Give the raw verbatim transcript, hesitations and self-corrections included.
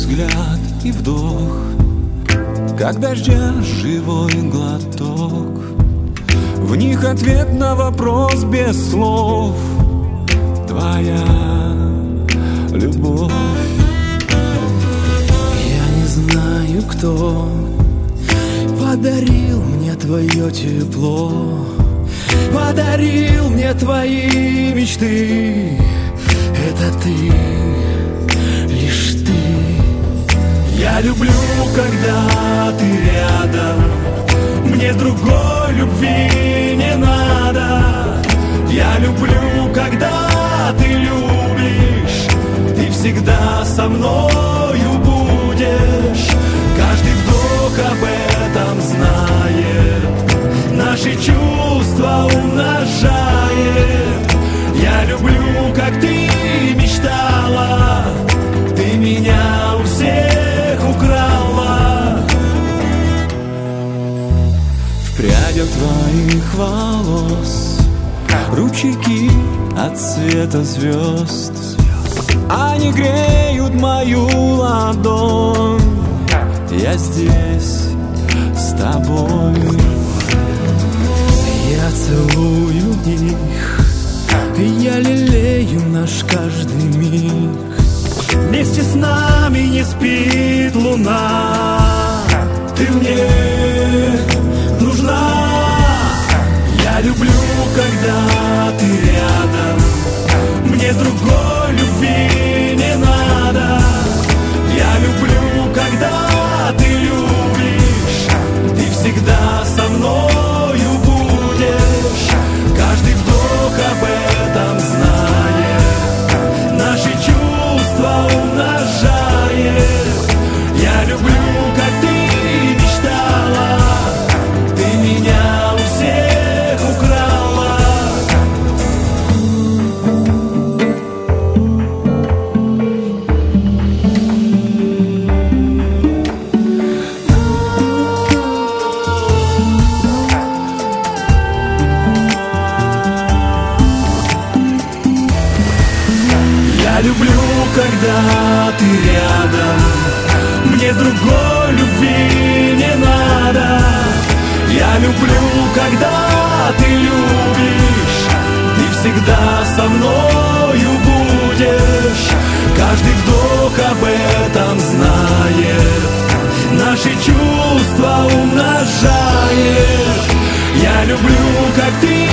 взгляд и вдох, как дождя живой глоток. В них ответ на вопрос без слов. Твоя любовь. Я не знаю, кто подарил мне твое тепло, подарил мне твои мечты. Это ты, лишь ты. Я люблю, когда ты рядом, мне другой любви не надо. Я люблю, когда ты любишь, ты всегда со мною будешь. Каждый вдох об этом знает, наши чувства умножает. Я люблю, как ты мечтала, ты меня у всех украла. В прядях твоих волос ручейки от света звезд, они греют мою ладонь. Я здесь с тобой. Я целую их, я лелею наш каждый миг. Вместе с нами не спит луна. Ты мне нужна. Я люблю, когда ты рядом, мне другой любви не надо. Я люблю, когда ты любишь, ты всегда со мною будешь. Каждый вдох об этом знает, наши чувства умножает. Я люблю, как ты мечтала, ты меня у всех украла. Я люблю, когда ты рядом, мне другой любви не надо. Я люблю, когда ты любишь, ты всегда со мною будешь. Каждый вдох об этом знает, наши чувства умножает. Я люблю, как ты